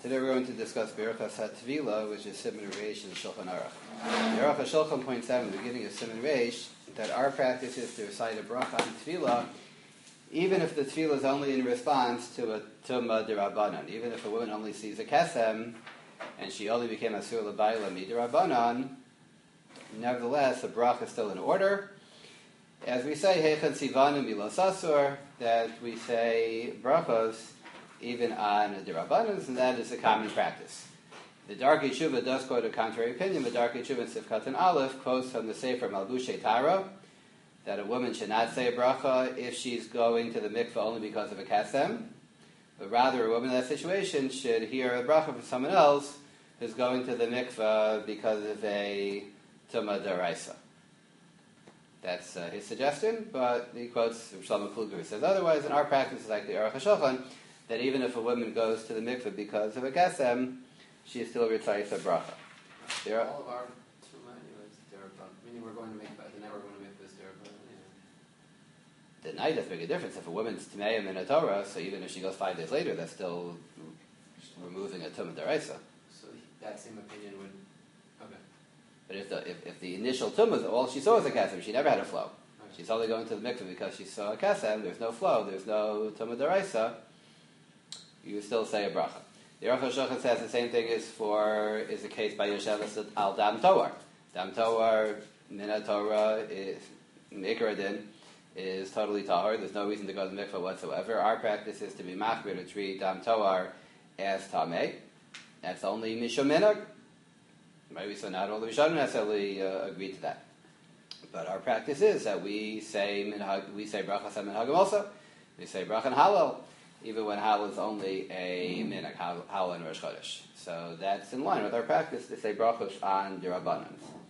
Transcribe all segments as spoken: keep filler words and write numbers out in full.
Today we're going to discuss Berachas HaTvila, which is Siman Reish in Shulchan Aruch. The Aruch HaShulchan points out in the beginning of Siman Reish that our practice is to recite a bracha on Tvila, even if the Tvila is only in response to a Tumah D'Rabbanan. Even if a woman only sees a Kesem, and she only became Asur L'Bayla Mi'D'Rabbanan, nevertheless, the bracha is still in order. As we say, Heichad Sivanu Milos Asur, that we say brachos even on the Rabbanans, and that is a common practice. The Darkei Tshuva does quote a contrary opinion. The Darkei Tshuva in Sifkat and Aleph quotes from the Sefer Malbushei Tara that a woman should not say a bracha if she's going to the mikveh only because of a kasem, but rather a woman in that situation should hear a bracha from someone else who's going to the mikveh because of a tumah deraisa. That's uh, his suggestion, but he quotes Shlomo Kluger who says otherwise, and our practice is like the Aruch HaShulchan, that even if a woman goes to the mikveh because of a kasem, she still recites a bracha. There are all of our tumah anyways, derabban. Meaning we're going to make the night we're going to make this derabban. The night does make a difference. If a woman's tmeim in a Torah, so even if she goes five days later, that's still removing a tumah deraisa. So that same opinion would. Okay. But if the if, if the initial tumah, all she saw was a kasem, she never had a flow. Okay. She's only going to the mikveh because she saw a kasem. There's no flow. There's no tumah deraisa. You still say a bracha. The Aruch HaShulchan says the same thing is for is the case by Yosheves al Dam Toar. Dam Toar Mina Torah is Ikar Din is totally tahor. There's no reason to go to the mikveh whatsoever. Our practice is to be machmir to treat Dam Toar as tamei. That's only mishum minhag. Maybe so. Not all the Rishonim necessarily uh, agree to that, but our practice is that we say minhag. We say brachas and minhagim also. We say bracha and halal, even when halal is only a minhag, halal and Rosh Chodesh. So that's in line with our practice to say brachos on D'Rabbanan.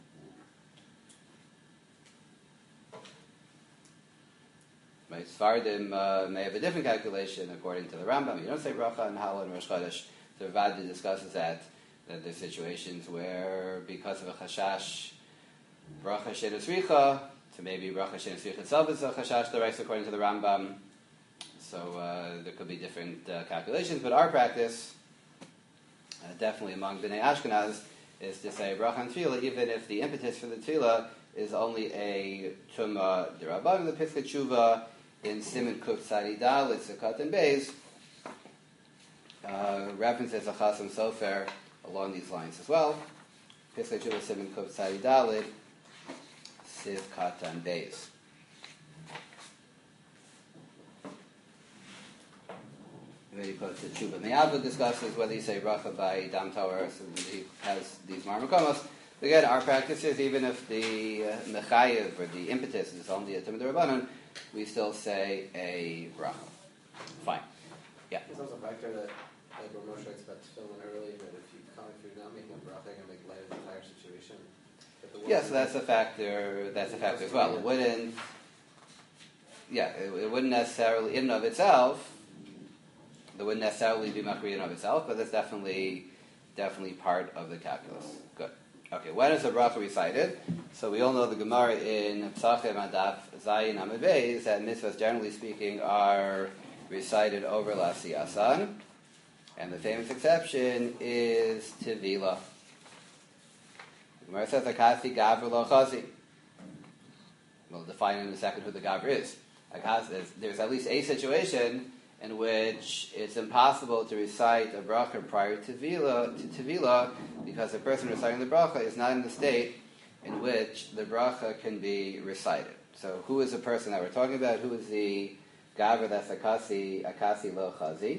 My Sfardim uh, may have a different calculation according to the Rambam. You don't say bracha on halal and Rosh Chodesh. So Vadi discusses that, that there's situations where because of a chashash, bracha she'nusricha, to maybe bracha she'nusricha itself is a chashash d'oraisa according to the Rambam. So uh, there could be different uh, calculations, but our practice, uh, definitely among Bnei Ashkenaz, is to say bracha and tefillah, even if the impetus for the tefillah is only a tumah d'Rabbanan. The Piskei Tshuva in Siman Kuf Tzadi Dalet Sukkot and Beis uh, references a Chasam Sofer along these lines as well. Piskei Tshuva Siman Kuf Tzadi Dalet Sukkot and Beis. Very close to Tshuva. Me'ava discusses whether you say bracha by Dam Toar, so he has these marmakomos. Again, our practice is even if the uh, mechayev or the impetus is only a tumah d'Rabbanan, we still say a bracha. Fine. Yeah. There's also a factor that, like what Moshe writes about tefillin earlier, that if you come, if you're not making a bracha, you're going to make light of the entire situation. Yeah, so that's a factor. That's a factor as well. It wouldn't. Yeah, it, it wouldn't necessarily, in and of itself. It wouldn't necessarily be makriya in of itself, but that's definitely, definitely part of the calculus. Good. Okay, when is the bracha recited? So we all know the Gemara in Psachim Adaf Zayin Amud Beis that mitzvahs, generally speaking, are recited over Lasiyasan, and the famous exception is Tevila. The Gemara says Akasi Gavra Lo Chazi. We'll define in a second who the Gavra is. There's, there's at least a situation in which it's impossible to recite a bracha prior to Tevila, to Tevila because the person reciting the bracha is not in the state in which the bracha can be recited. So who is the person that we're talking about? Who is the Gavra that's Akasi, Akasi Lo Chazi?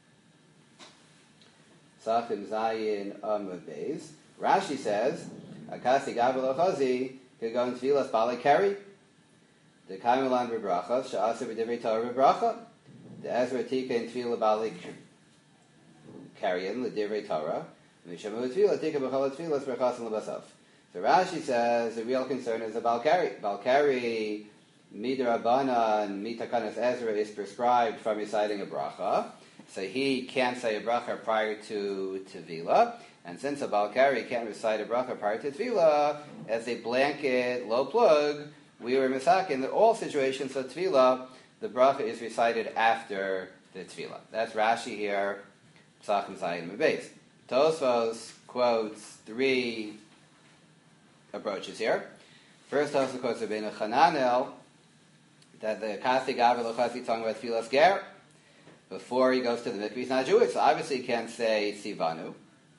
Sachim Zayin Amud Beis. Rashi says, Akasi Gavra Lo Chazi could go in Tevilas Balei Keri. The Kaimelan B'Bracha, Sha'aseh B'Divrei Torah B'Bracha. The Ezra Tika in Tefillah Bali Karyan, the Divrei Torah. Mishamu Tefillah Tika B'Chol Tefillah Sberchasim L'Basaf. So Rashi says the real concern is the Balkari. Balkari Midrabanan Mitakanas Ezra is prescribed from reciting a bracha, so he can't say a bracha prior to Tefillah. And since a Balkari can't recite a bracha prior to Tefillah, as a blanket low plug, we were misakin in all situations of Tefillah. The bracha is recited after the tefillah. That's Rashi here Sachem Zayin Mebeis. Tosfos quotes three approaches here. First, Tosfos quotes Rabbeinu Chananel that the Kasi Gavar Lochasi talking about Tfilas Ger before he goes to the mikveh. He's not Jewish, so obviously he can't say Sivanu.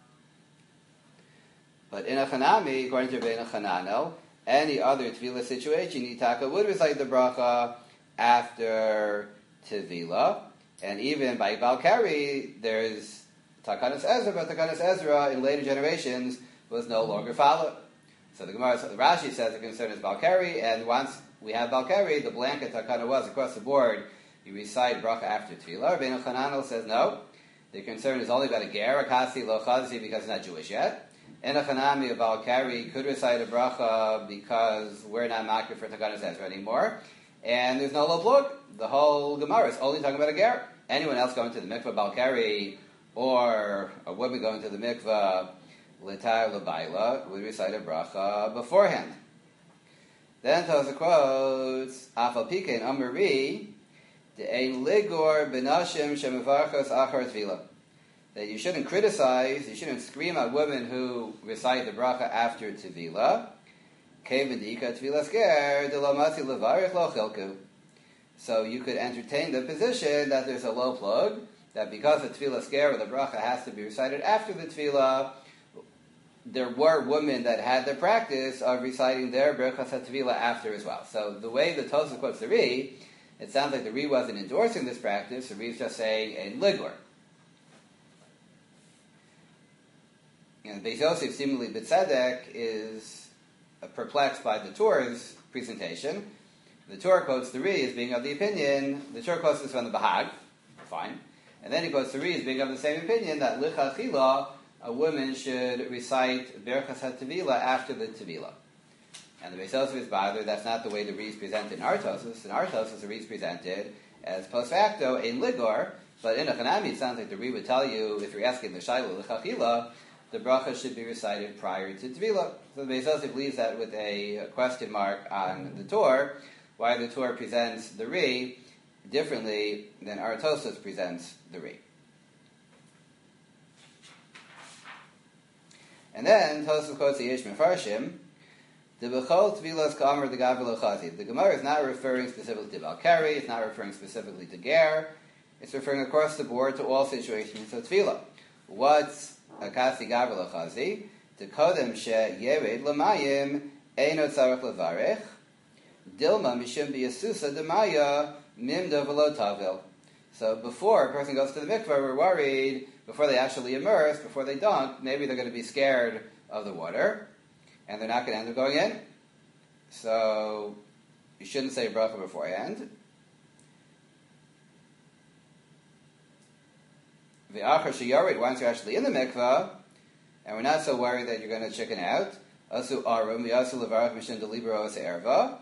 But in a Chanami, according to Rabbeinu Chananel, any other Tefillah situation, Yitaka would recite the bracha after Tefillah. And even by Balkari, there's Takanas Ezra, but Takanas Ezra in later generations was no longer followed. So the Gemara, the Rashi says the concern is Balkari, and once we have Balkari, the blanket Takana was across the board, you recite bracha after Tefillah. Rabbeinu Chananel says no. The concern is only about a ger, Akasi, Lo Chazi, because he's not Jewish yet. In a Chanami, a Balkari could recite a bracha because we're not makir for Takanas Ezra anymore. And there's no lo plug. The whole Gemara is only talking about a ger. Anyone else going to the mikveh Balkari, or a woman going to the mikveh L'tar L'bayla, would recite a bracha beforehand. Then Tosa quotes, Afal Pikein Amari, De'ein Ligor Benashim Shemevarchos Achar Tvila. That you shouldn't criticize, you shouldn't scream at women who recite the bracha after Tvila. Kevendika Tvila Sker, De Lamasi Levarich Lo Chilku. So you could entertain the position that there's a low plug, that because the Tefillah Sker, the bracha has to be recited after the Tefillah, there were women that had the practice of reciting their Berachas HaTefillah after as well. So the way the Tosafos quotes the Ri, it sounds like the Ri wasn't endorsing this practice, the Ri is just saying a ligor. And Beis Yosef, seemingly B'tzedek, is perplexed by the Torah's presentation. The Torah quotes the Ri as being of the opinion, the Torah quotes this from the Bahag, fine, and then he quotes the Ri as being of the same opinion that L'chachila, a woman should recite Berachas HaTevila after the Tevila. And the Beis Yosef is bothered, that's not the way the Ri is presented in our Tosafos. In our Tosafos, the Ri is presented as post facto, a ligor, but in a Chanami, it sounds like the Ri would tell you, if you're asking the Shaila L'chachila, the bracha should be recited prior to Tevila. So the Beis Yosef leaves that with a question mark on the Torah, why the Torah presents the Ri differently than our Tosafos presents the Ri. And then Tosafos quotes the Yesh Mefarshim, the Bechol Tvilas Kamer the Gavar Lochazi. The Gemara is not referring specifically to Balkari, it's not referring specifically to Ger, it's referring across the board to all situations of Tefillah. What's Akasi Gavar Lochazi? The Kodem She Yered Lamayim Eino Tzarech Levarech Dilma Mishim B'Yasusa Demaya Mimda V'Lo Tavil. So before a person goes to the mikveh, we're worried, before they actually immerse, before they dunk, maybe they're going to be scared of the water, and they're not going to end up going in. So you shouldn't say bracha beforehand. V'achar sheyared, once you're actually in the mikveh, and we're not so worried that you're going to chicken out, asu arum v'asu levarach mishin delibero as erva.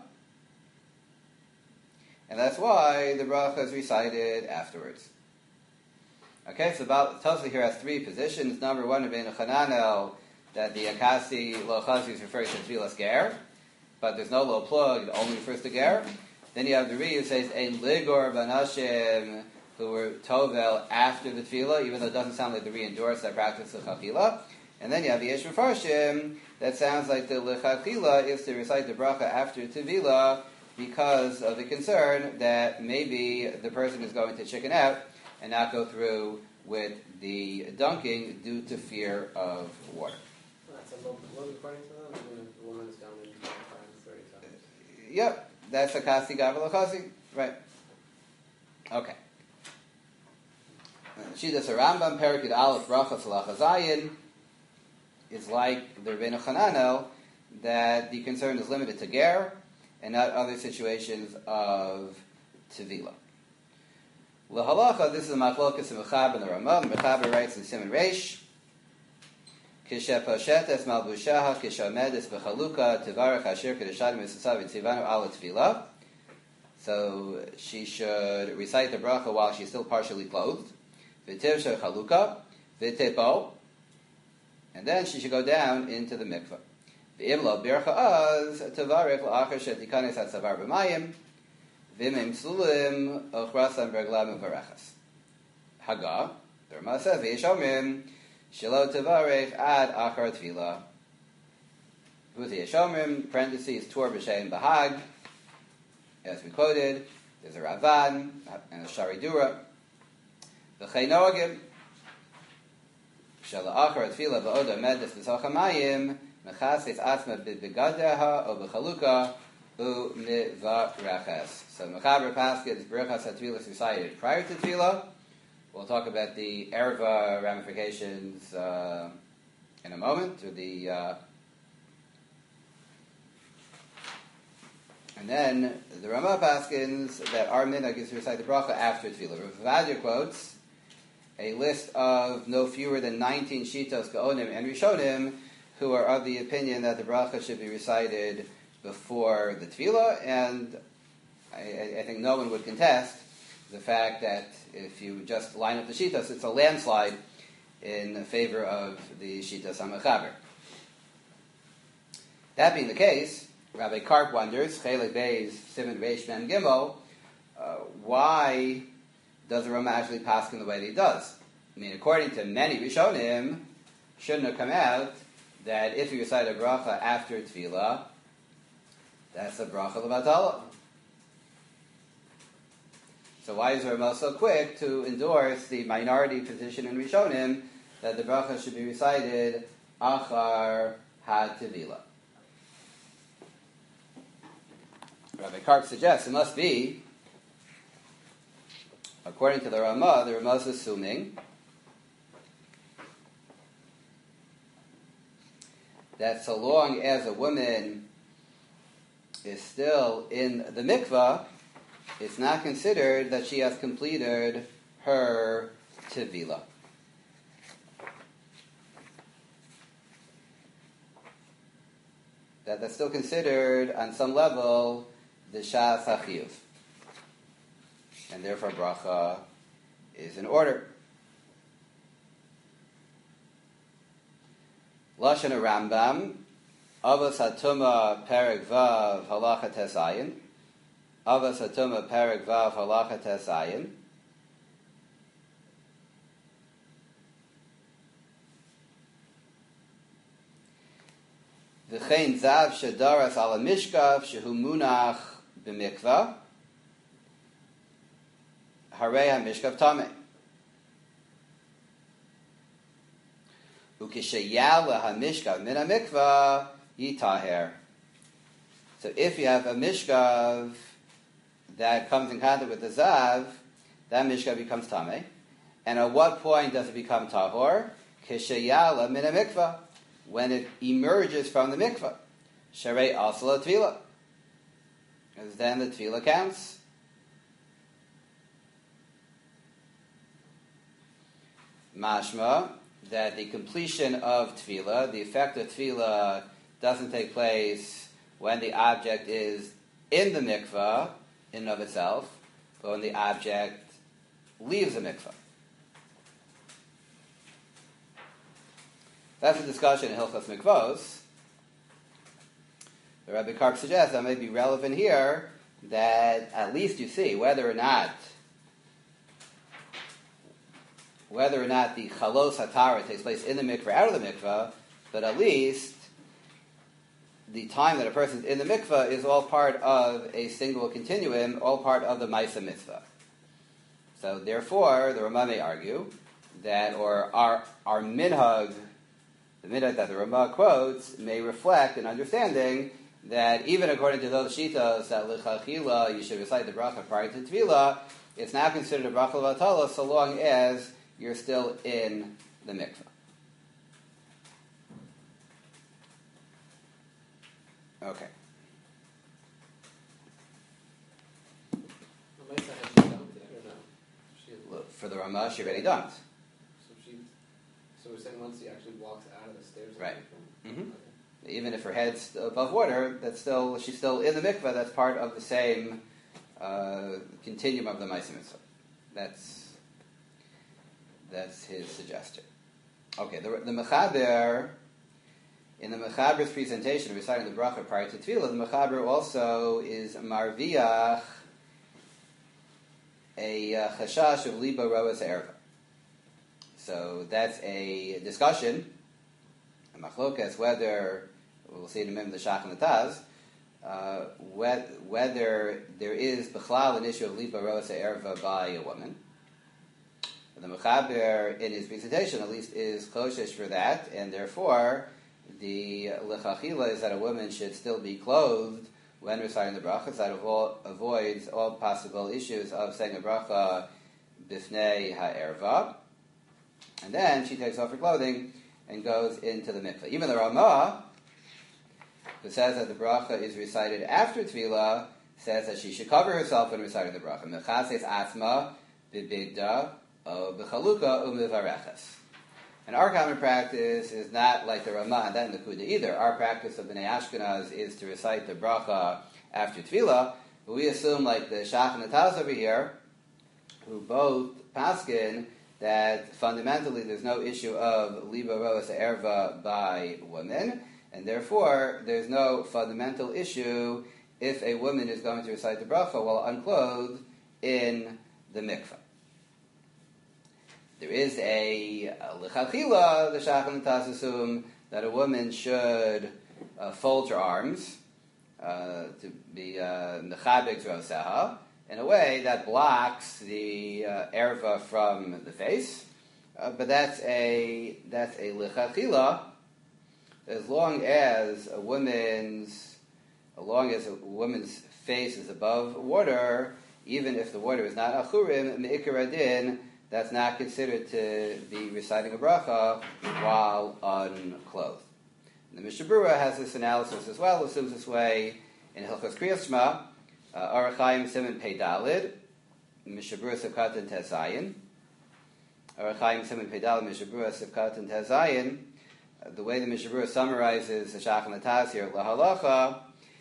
And that's why the bracha is recited afterwards. Okay, so about Tosafos here has three positions. Number one, Rabbeinu Chananel, that the Akasi Lo Chazi is referring to Tfilas Ger, but there's no low plug, it only refers to Ger. Then you have the Ri who says, Ein Ligor Banashim, who were Tovel after the Tefillah, even though it doesn't sound like the Ri endorsed that practice of Chachila. And then you have the Yesh Mefarshim, that sounds like the L'chachila is to recite the bracha after Tefillah, because of the concern that maybe the person is going to chicken out and not go through with the dunking due to fear of water. Well, that's a low plug according to them. Even if the woman is gone in twenty times, thirty times. Yep, that's a kasi gavar l'chasi, right? Okay. Shidas Rambam Perikid Aleph Brachas Lachazayin is like the Rabbeinu Chananel that the concern is limited to ger and not other situations of Tevila. L'halacha, this is a machlokas in Mechaber and the Ramah. Mechaber writes in Siman Reish, Kishe poshetes malbushaha, kishe omedes b'chaluka, tivarech asher kedeshadim esasav v'tzivanu ala Tefila. So she should recite the bracha while she's still partially clothed. V'tivsha chaluka, v'tepo, and then she should go down into the mikveh. V'imlo bircha az, tivarech l'achar shetikanes hatzavar b'mayim, v'imim tzulim ochrasam berglam v'varechas. Haga, The Rama says, V'yeshomrim, Shelo Tevarech Ad Achar Tefillah. Who's Yeshomrim, parentheses, Tor B'Shem Bahag, as we quoted, there's a Ravan and a Sharidura. V'chei Noagim, Shelo Achar Tefillah V'oda Medes B'soch HaMayim, Mechases Atzma B'Begadeha O B'Chaluka U Mivareches. So Mechaber Paskid, Berachas HaTefillah is recited prior to Tefillah. We'll talk about the Erva ramifications uh, in a moment, or the uh, and then the Rama paskins that our minhag is to recite the bracha after Tefillah. Rav Vadia quotes a list of no fewer than nineteen shitos, gaonim, and rishonim who are of the opinion that the bracha should be recited before the Tefillah, and I, I think no one would contest the fact that if you just line up the shitas, it's a landslide in favor of the shitas HaMechaber. That being the case, Rabbi Karp wonders, Chelik Beis, Siman Reish Mem Gimel, uh, why does the Rama actually pass in the way that he does? I mean, according to many Rishonim, shouldn't have come out that if you recite a bracha after Tefillah, that's a bracha levatala. So why is Rama so quick to endorse the minority position in Rishonim that the bracha should be recited achar ha-tevila? Rabbi Karp suggests it must be, according to the Rama, the Rama is assuming that so long as a woman is still in the mikvah, it's not considered that she has completed her tevila. That that's still considered, on some level, the shas hachiyuv. And therefore bracha is in order. Lashon Rambam, Avos HaTumah Perek Vav Halacha Tesayin. Avos HaTumah Perek Vav Halacha Tesayin. V'chein zav shedaras ala mishkav shehu munach b'mikvah harei ha-mishkav tameh. Ukishayala ha-mishkav min ha-mikvah yitaher. So if you have a mishkav that comes in contact with the zav, that mishkav becomes tameh. And at what point does it become tahor? Kishayala min ha-mikvah, when it emerges from the mikvah. Sharei asla tefillah, because then the tefillah counts. Mashma, that the completion of tefillah, the effect of tefillah, doesn't take place when the object is in the mikvah in and of itself, but when the object leaves the mikvah. That's a discussion in Hilchos Mikvos. The Rabbi Karp suggests that may be relevant here, that at least you see whether or not whether or not the chalos hatara takes place in the mikvah or out of the mikvah, but at least the time that a person is in the mikvah is all part of a single continuum, all part of the Maisa mitzvah. So therefore, the Rama may argue that, or our our minhag, the minhag that the Rama quotes, may reflect an understanding that even according to those shitas that l'chachila you should recite the bracha prior to tefillah, it's now considered a bracha levatala so long as you're still in the mikvah. Okay. Look, for the Rama, she already dunked. So she, so we're saying once she actually walks out of the stairs. Right. Mm-hmm. Okay. Even if her head's above water, that's still she's still in the mikvah. That's part of the same uh, continuum of the Maisa Mitzvah. That's that's his suggestion. Okay. The, the Mechaber, in the Mechaber's presentation, reciting the bracha prior to tefillah, the Mechaber also is marviach a uh, chashash of liba roas erva. So that's a discussion, a machlokas, whether, we'll see in a minute the Shach and the Taz, uh, whether there is b'chlal an issue of liba rosa erva by a woman. The Mechaber, in his presentation, at least, is choshesh for that, and therefore, the lechachila is that a woman should still be clothed when reciting the bracha, so that avo- avoids all possible issues of saying a bracha bifnei ha'erva. And then she takes off her clothing and goes into the mikveh. Even the Ramah, who says that the bracha is recited after tefillah, says that she should cover herself when reciting the bracha. Mechases asma bibigda b'chaluka u'mivareches. And our common practice is not like the Ramah and then the Kuda either. Our practice of Bnei Ashkenaz is to recite the bracha after tefillah, but we assume, like the Shach and the Taz over here, who both paskin that fundamentally there's no issue of liba roas erva by women, and therefore there's no fundamental issue if a woman is going to recite the bracha while unclothed in the mikveh. There is a l'chachila, the Shach and the Taz assume that a woman should uh, fold her arms uh, to be nechabek roseha in a way that blocks the uh, erva from the face, uh, but that's a that's a l'chachila. As long as a woman's, as long as a woman's face is above water, even if the water is not achurim me'ikar adin, that's not considered to be reciting a bracha while unclothed. And the Mishnah Berurah has this analysis as well, assumes this way in Hilchos Kriyas Shema, Orach Chaim Siman Pei Dalid, Mishnah Berurah Sivkatan Tes Zayin, Orach Chaim Siman Pei Dalid, Mishnah Berurah Sivkatan Tes Zayin. The way the Mishnah Berurah summarizes the Shach and the Taz here, Lahalacha,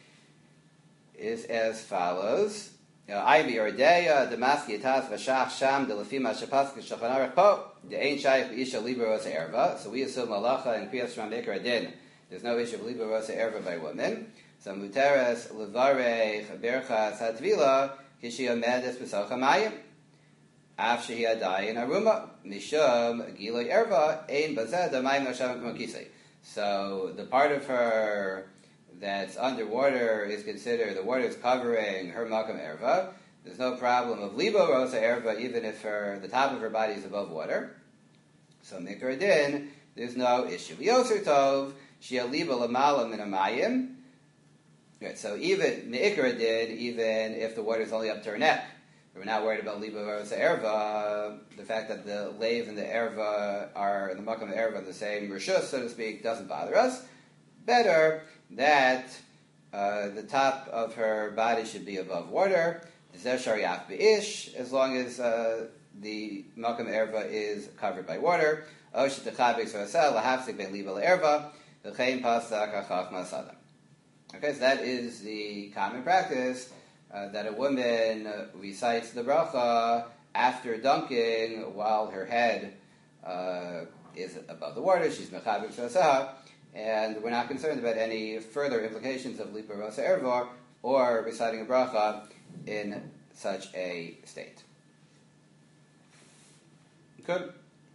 is as follows. Ivy or Deya, Damaski Taz Vashach Sham, the Lefima Shapask Shulchan Aruch Po, the Ein Shaykh Isha Libra Rosa Erva. So we assume Halacha and Kriyas Shema Beker Adin. There's no issue of Libra Rosa Erva by women. So Muteres Levarech Berchas Hatvila Kishi Omedes B'Socha Mayim. Af Shehi Adayin Aruma Mishum Giloy Erva Ein Bazed Mayim Hashem K'Mokisei. So the part of her that's underwater is considered, the water is covering her makam erva. There's no problem of libo rosa erva, even if her, the top of her body is above water. So mikra din, there's no issue. Yoser tov, shia libo lamala min amayim. Right, so even mikra din, even if the water is only up to her neck, we're not worried about libo rosa erva. The fact that the lave and the erva are, the makam erva are the same rishus, so to speak, doesn't bother us. Better that uh, the top of her body should be above water, as long as uh, the Malkam Erva is covered by water. Okay, so that is the common practice, uh, that a woman uh, recites the bracha after dunking while her head uh, is above the water. She's mechabik shasah. And we're not concerned about any further implications of Lipa Rosa Erva or reciting a bracha in such a state. Good?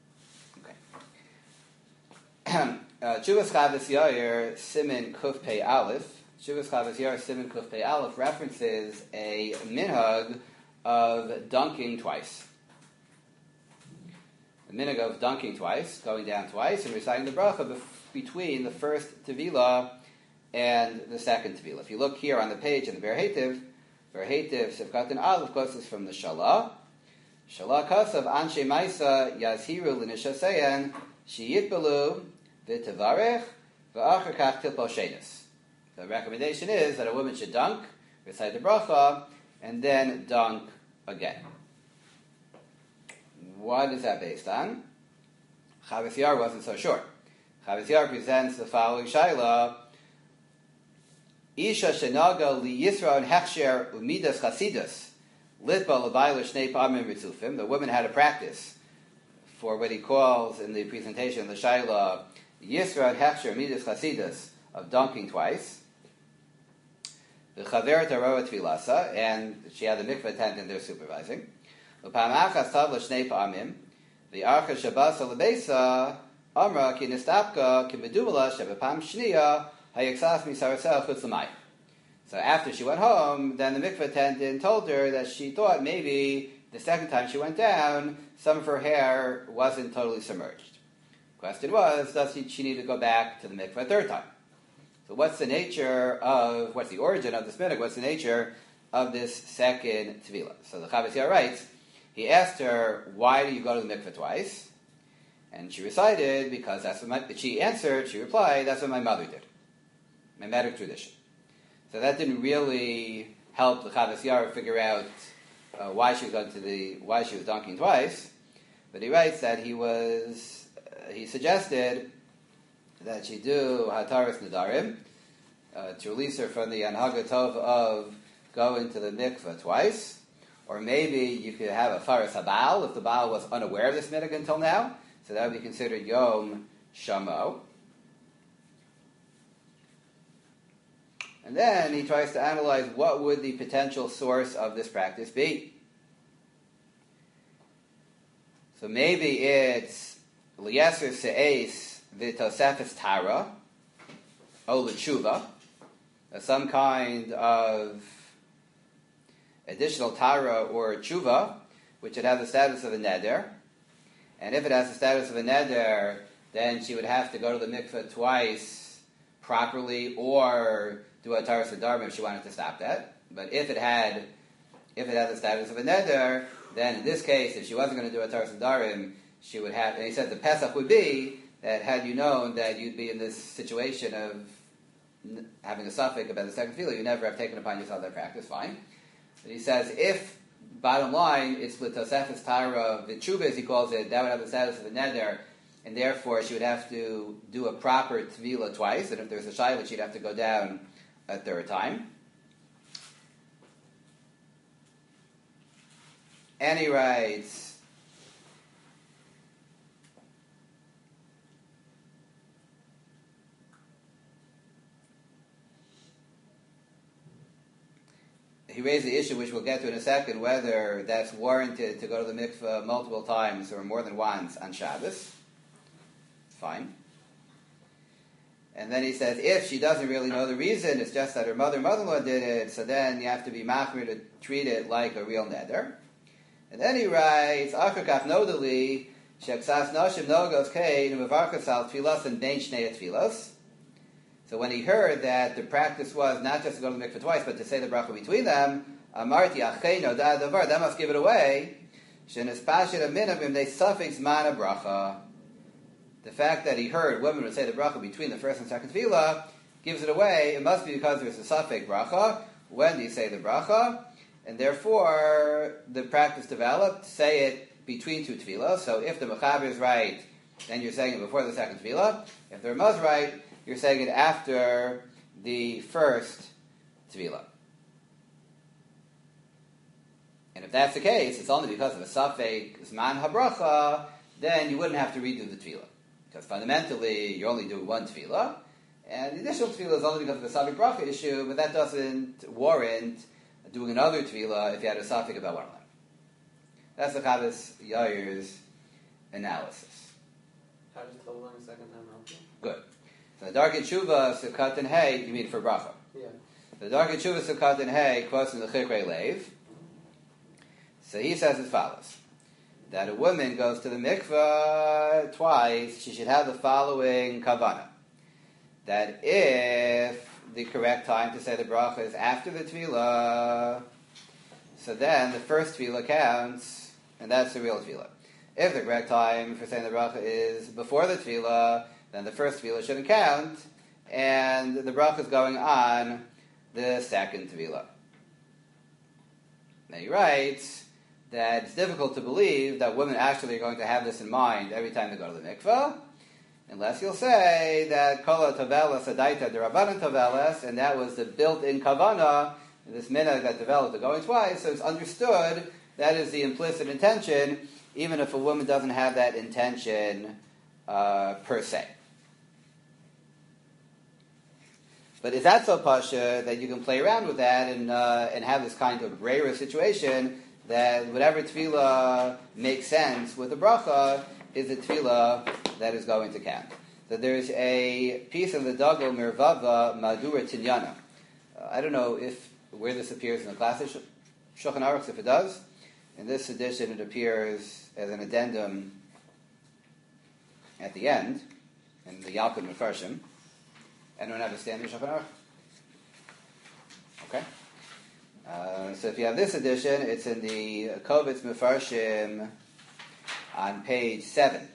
Okay. Chuvas Chavas Yair Simin Kuf Pei Aleph. Chuvas Chavas Yair Simin Kuf Pei Aleph references a minhag of dunking twice. The minhag of dunking twice, going down twice, and reciting the bracha before between the first Tevilah and the second Tevilah. If you look here on the page in the Ber Hetiv, Ber Hetiv Sivkatan Aleph, of course, is from the Shalah. Shalah Kasav Anshe Maisa Yazhiru L'Nishaseyan Sheyitbelu V'Tevarech V'Achar Kach Tilpal Shenis. The recommendation is that a woman should dunk, recite the bracha, and then dunk again. What is that based on? Chavas Yair wasn't so sure. Chavas Yair presents the following shaila: Isha shenaga li Yisra and Hechsher umidas chasidus litba lebayla shnei pamim ritzufim. The woman had a practice for what he calls in the presentation of the shaila Yisra and Hechsher umidas chasidus of dunking twice. The chaveret aroa tefilasa, and she had the mikveh attendant there supervising. Upam achas tav l'shnei pamim. The archa shabasa lebesa amra ki nistapka ki medumala shabapam shniya hayaksas misarasel chutz l'mayim. So after she went home, then the mikveh attendant told her that she thought maybe the second time she went down, some of her hair wasn't totally submerged. Question was, does she need to go back to the mikveh a third time? So what's the nature of, what's the origin of this minhag? What's the nature of this second tevilah? So the Chavetz Yair writes, he asked her, why do you go to the mikveh twice? And she recited, because that's what my, she answered, she replied, that's what my mother did. My Medic tradition. So that didn't really help the Chavetz Yair figure out uh, why she was going to the, why she was dunking twice. But he writes that he was, uh, he suggested that she do Hataras Nadarim, uh, to release her from the Anhaga Tov of going to the mikveh twice. Or maybe you could have a Faras Habal, if the Baal was unaware of this minhag until now. So that would be considered Yom Shamo. And then he tries to analyze what would the potential source of this practice be. So maybe it's L'yeser Se'es V'tosefes Tara, O L'tshuva, some kind of additional Tara or Tshuva, which would have the status of a neder. And if it has the status of a neder, then she would have to go to the mikveh twice properly, or do a Taras Nadarim if she wanted to stop that. But if it had, if it had the status of a neder, then in this case, if she wasn't going to do a Taras Nadarim, she would have. And he said the Pesach would be that had you known that you'd be in this situation of n- having a suffix about the second tevilah, you never have taken upon yourself that practice. Fine. But he says if, bottom line, it's l'tosefes tara v'tshuva, as he calls it, that would have the status of a neder, and therefore she would have to do a proper tevilah twice, and if there's a shayla, she'd have to go down a third time. And he writes, he raised the issue, which we'll get to in a second, whether that's warranted to go to the mikveh multiple times or more than once on Shabbos. Fine. And then he says, if she doesn't really know the reason, it's just that her mother mother-in-law did it, so then you have to be machmir to treat it like a real neder. And then he writes, Achakach nodali, sheksas noshim nogos kein, umevarkas al tfilos and bein shnei tfilos. So when he heard that the practice was not just to go to the mikveh twice, but to say the bracha between them, amarti acheino da davar, that must give it away. Shenis a minimum they suffix mana bracha. The fact that he heard women would say the bracha between the first and second tevilah gives it away. It must be because there's a suffix bracha. When do you say the bracha? And therefore, the practice developed, say it between two tevilah. So if the mechaber is right, then you're saying it before the second tevilah. If the Ramah is right, you're saying it after the first tevilah. And if that's the case, it's only because of a suffix zman habracha, then you wouldn't have to redo the tevilah. Because fundamentally, you're only doing one tevilah, and the initial tevilah is only because of the suffix bracha issue, but that doesn't warrant doing another tevilah if you had a suffix about one of them. That's the Chavetz Yair's analysis. How does Tola in the second time help you? Good. So the Dark Tshuva Sukkot and Hay, you mean for bracha. Yeah. The Dark Tshuva Sukkot and Hay quotes in the Chikrei Leiv. So he says as follows: that a woman goes to the mikveh twice, she should have the following kavanah. That if the correct time to say the bracha is after the tevilah, so then the first tevilah counts, and that's the real tevilah. If the correct time for saying the bracha is before the tevilah, then the first tevilah shouldn't count, and the bracha is going on the second tevilah. Then he writes that it's difficult to believe that women actually are going to have this in mind every time they go to the mikveh, unless you'll say that kol tavelas adaita derabanan tavelas, and that was the built-in kavana, this minhag that developed the going twice, so it's understood that is the implicit intention, even if a woman doesn't have that intention uh, per se. But is that so pasha that you can play around with that and uh, and have this kind of rare situation that whatever tefillah makes sense with the bracha is a tefillah that is going to count. So there's a piece in the Dagel Mervava Madura Tinyana. Uh, I don't know if where this appears in the classic Shulchan Aruch, if it does. In this edition, it appears as an addendum at the end in the Yalkut Mefarshim. Anyone have a standard Shulchan Aruch? Okay. Uh, so if you have this edition, it's in the Kovitz Mefarshim on page seven.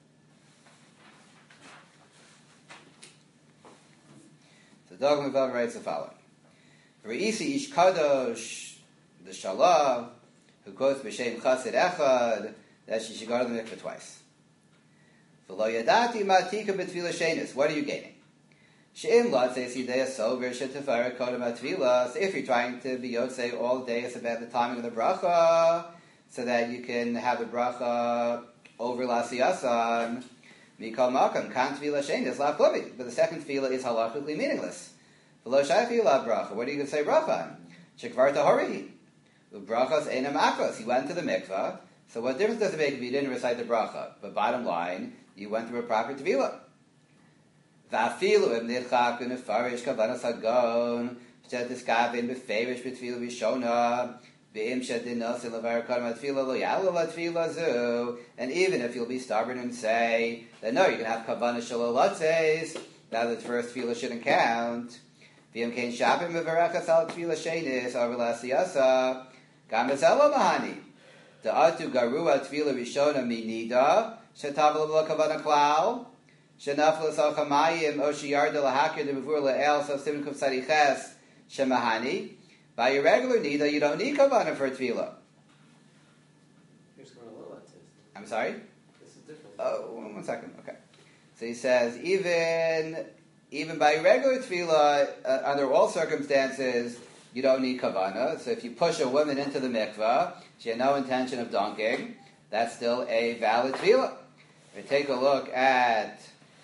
So Dagel Mervava writes the following. Re'isi ish kadosh, the shalah, who quotes b'shem chasid echad, that she should go to the mikveh twice. V'lo yadati matika b'tefillah shenis. What are you gaining? She'im lot says yidei sober she'tefara kodem atfilah. So if you're trying to be yotzei all day, it's about the timing of the bracha, so that you can have the bracha over lasiyasan. Mikol makam kan tefillah shenis lav klubi. But the second tefillah is halachically meaningless. V'lo shaychi lav bracha. What are you going to say bracha on? Shekvar tahori. Brachas einam akos. He went to the mikvah. So what difference does it make if you didn't recite the bracha? But bottom line, you went through a proper tevilah. Va'afilu im nidchak v'nefarish kavanas hagon shed tiskavin b'feirish b'tevilah rishona v'im shed dinos in levar kodem atfilah lo yalu l'tfilah zu. And even if you'll be stubborn and say that no, you can have kavanas shalolatzes, that the first tevilah shouldn't count. V'im kein shabim v'verachas al tevilah shenis over l'asiyasa. Gam bezelo mahani. Da'atu garua tevilah rishona minida shetavel lo kavana klal. Shenaflas al chamayim o sheyarda lahakir de bevur le'el so simin kuf sadiches shemahani. By your regular nida, you don't need kavana for a tevilah. Here's going a little bit. I'm sorry? This is different. Oh, one second. Okay. So he says, even even by regular tevilah, uh, under all circumstances, you don't need kavana. So if you push a woman into the mikvah, she had no intention of dunking, that's still a valid tevilah. We take a look at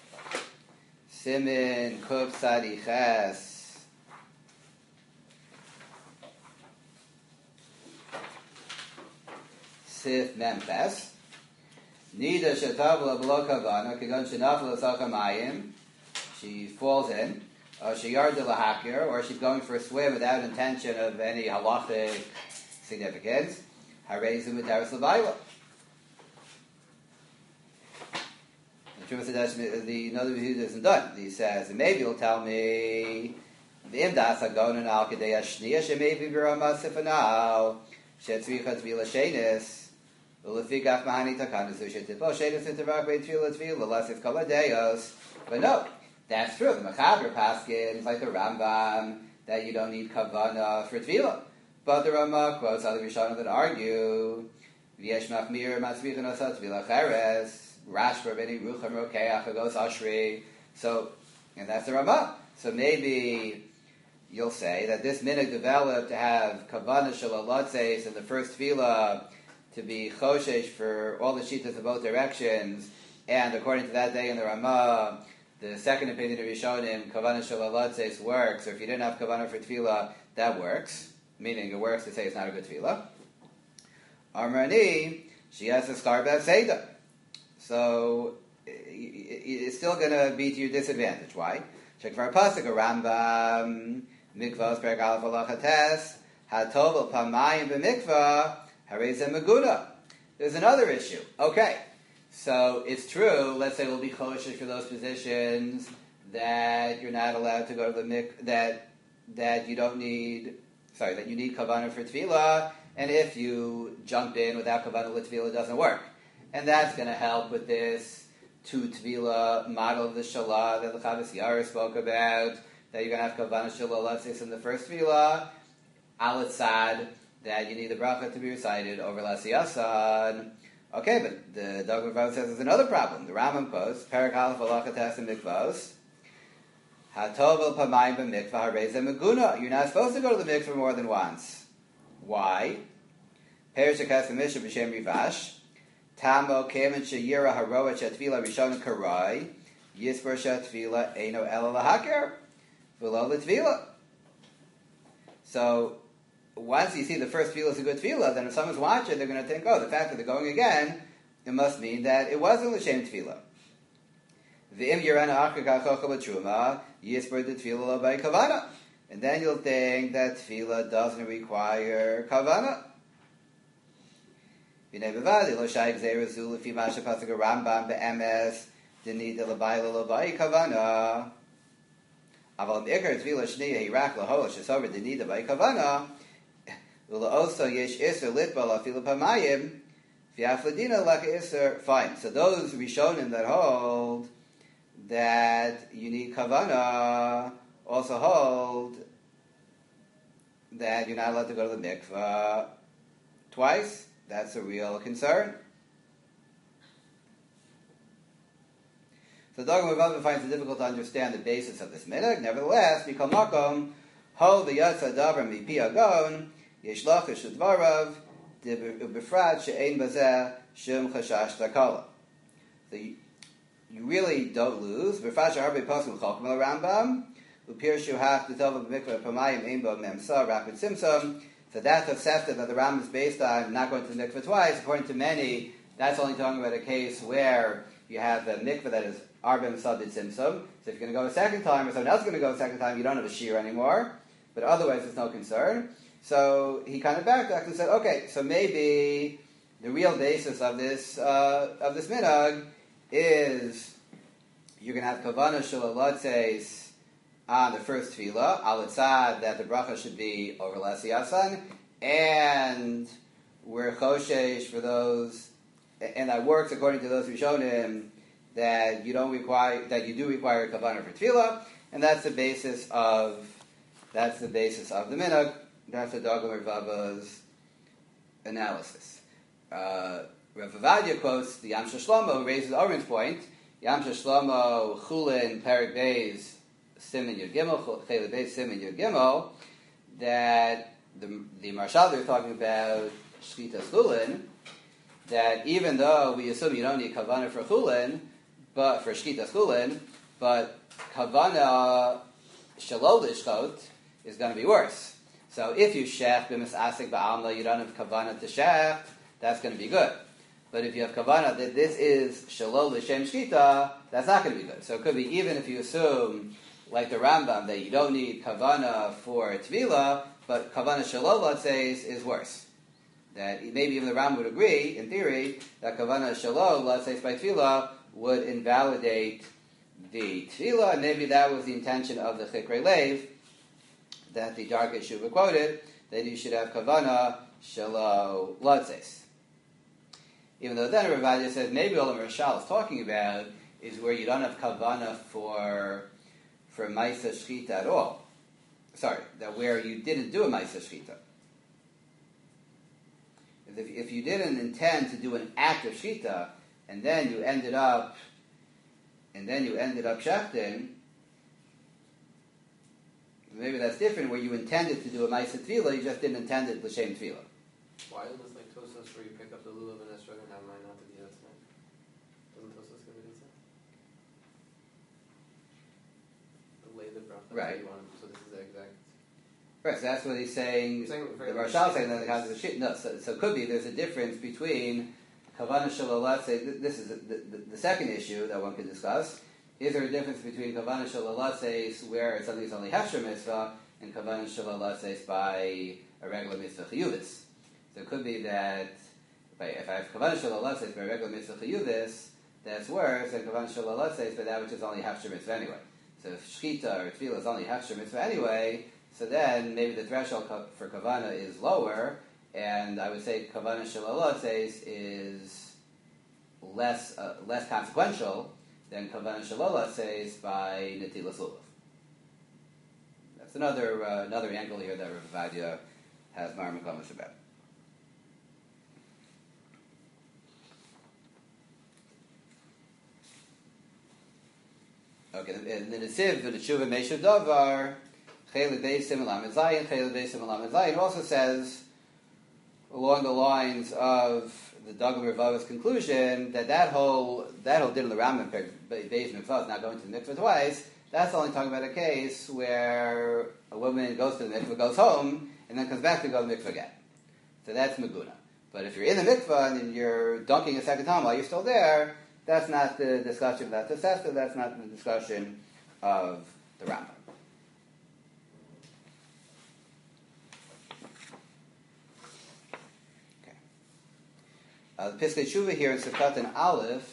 Simin Kuf Sadiches. Sif Memphis. Nida Shetavla B'lo Kavana, Kagon Shenafla Sachamayim. She falls in. Uh, she yarda lahakir, or she's going for a swim without intention of any halachic significance. Harezu mitaris levaila. The Trumas Hadesh, the Noda B'Yehuda isn't done. He says, and maybe you'll tell me, the imdas hagonin al kadei hashniya shemaybe b'rama sifanal shetzricha tvila shenis ulefikach mahani takanasu shetipol shenis intervak bei tvila tvila lesis koladeos. But no. That's true. The Mechaber Paskins, like the Rambam, that you don't need Kavana for Tefillah. But the Rama quotes other Rishonim that argue, V'yesh machmir matzvichin asat Tefillah cheres, Rashba b'nei rucham rokeach agos ashri. So, and that's the Rama. So maybe you'll say that this minhag developed to have Kavana shalalatzes in the first Tefillah to be choshesh for all the shittas of both directions, and according to that day in the Rama, the second opinion of Rishonim, Kavana Shalalatzes works, or if you didn't have Kavana for Tefillah, that works, meaning it works to say it's not a good Tefillah. Armani, she has a scar b'av Seder. So, it's still going to be to your disadvantage. Why? Check for a pasuk, a Rambam, Mikvahs Perek Aleph Halachates, Hatovel Pamayim b'Mikvah, Harezem Meguna. There's another issue. Okay. So it's true, let's say we'll be choshesh for those positions that you're not allowed to go to the mik, that that you don't need, sorry, that you need kavanah for tefillah, and if you jump in without kavanah l'tefillah, it doesn't work. And that's going to help with this two tefillah model of the shalah that the Chavis Yair spoke about, that you're going to have kavanah shalah, let's say in the first tefillah, al tzad, that you need the bracha to be recited over lasiyasan. Okay, but the Dagel Mervava says there's another problem. The Rambam quotes, Perek Aleph Halachates and Mikvahos, Hatovel Pamayim b'Mikvah Harezem Meguna. You're not supposed to go to the mikvah more than once. Why? Perish Shekas Mishnah b'Shem Rivash, Tamo Kemen Sheyira Haroa Shetvila Rishon Karai, Yisper Shetvila Eino Ela Lahaker, V'lo L'Tvila. So, once you see the first tefillah is a good tefillah, then if someone's watching, they're going to think, oh, the fact that they're going again, it must mean that it wasn't l'shem tefillah. V'im yirana achar kachocha b'truma, yisper the tefillah by kavana. And then you'll think that tefillah doesn't require kavana. V'nei bevadi, lo shayik zerazu, lefi masha pasuk Rambam be'emes, dinida l'bai l'bai kavana. Aval m'ikar tefillah shniya hirak l'hol, shesover dinida by kavana, v'la'oso yesh iser litbal afilu pamayim, v'afladina laka iser. Fine. So those Rishonim that hold that you need kavana also hold that you're not allowed to go to the mikveh twice. That's a real concern. So Dogma Rav finds it difficult to understand the basis of this minhag. Nevertheless, Mikol Makom, Ho v'yatsa davar mipi agon, yeshlach eshudvarav, b'frat she'ein bazeh shum chashash takala. So you, you really don't lose. B'frat she'harbe poskim chokim al Rambam, u'pirshu haf t'tova b'mikveh pamayim ein bo memsa rapid simsum. So that Tosefta that the Rambam is based on, not going to the mikveh twice, according to many, that's only talking about a case where you have a mikveh that is Arbem Sabid Simsum. So if you're going to go a second time, or someone else is going to go a second time, you don't have a shear anymore. But otherwise, there's no concern. So he kind of backtracked and said, okay, so maybe the real basis of this uh, of this minhag is you're going to have kavanah shalalatzeis on the first tefillah, al tzad that the bracha should be over l'asiyasan, and we're choshesh for those, and that works according to those who shown him that you don't require, that you do require kavanah for tefillah, and that's the basis of that's the basis of the minhag. That's the Dogma Rava's analysis. Uh, Rav Avadia quotes the Yamsha Shlomo, who raises Oren's point. Yamsha Shlomo Chulin Perik Beis Simin Yud Gimel Chayla Beis Simin Yud Gimel, that the the Marshal they're talking about Shchitas Chulin, that even though we assume you don't need kavanah for Chulin, but for Shchitas Chulin, but kavanah Shalol Lishchot is going to be worse. So if you shech b'mis asik ba'amla, you don't have kavanah to shech, that's going to be good. But if you have kavanah that this is shalol l'shem shkita, that's not going to be good. So it could be even if you assume, like the Rambam, that you don't need kavanah for tvila, but kavanah shalol, let's say, is, is worse. That maybe even the Rambam would agree, in theory, that kavanah shalol, let's say, by tvila, would invalidate the tvila, and maybe that was the intention of the Chikrei Leiv, that the Darkei Shuvah quoted, that you should have kavanah shelo lotzes. Even though then Rav Avadia says maybe all the Rashal is talking about is where you don't have kavanah for for Maisa Shchita at all. Sorry, that where you didn't do a Maisa Shchita. If, if you didn't intend to do an act of Shchita, and then you ended up, and then you ended up shechting, maybe that's different, where you intended to do a Maisa Tvila, you just didn't intend it l'shem Tvila. Why is this like Tosas where you pick up the lulav and esrog and have mine not to be that tonight? Doesn't Tosas give it inside? The lay the bracha. Right. You want, so this is the exact. Right, so that's what he's saying. saying the Rashal saying that the concept of shit. No, so, so it could be there's a difference between kavanah shalol. Let's say this is the, the, the second issue that one can discuss. Is there a difference between kavanah shalalatzeis, where something's only hefsher mitzvah, and kavanah shalalatzeis by a regular mitzvah chiyuvis? So it could be that by, if I have kavanah shalalatzeis by a regular mitzvah chiyuvis, that's worse than kavanah shalalatzeis by that which is only hefsher mitzvah anyway. So if shchita or tefillah is only hefsher mitzvah anyway, so then maybe the threshold for kavanah is lower, and I would say kavanah shalalatzeis is less uh, less consequential than kavanah shalola says by netilas lulav. That's another uh, another angle here that Rav Avadia has marmakamas about. Okay, and the Nesiv and the Tshuva Meishav Davar Chayil Beisim Lamed Zayin Chayil Beisim Lamed Zayin also says along the lines of the Dogma Rava's conclusion that that whole that whole din of the Rambam Beis Mikvah not going to the mikveh twice. That's only talking about a case where a woman goes to the mikveh, goes home, and then comes back to go to the mikveh again. So that's Maguna. But if you're in the mikveh and you're dunking a second time while you're still there, that's not the discussion of that Tosefta, that's not the discussion of the Rambam. Okay. Uh, the Piskei Tshuva here in Sefkat and Aleph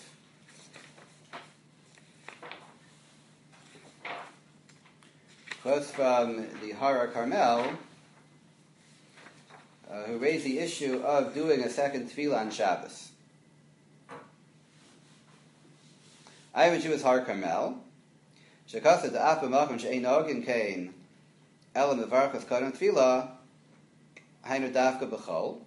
quotes from the Hara Carmel, uh, who raised the issue of doing a second tefillah on Shabbos. I have a Jewish Har Carmel. Shekasa da'af b'makom she'ein nogin kein ela mevarchas kodem tefillah hainu dafka b'chol.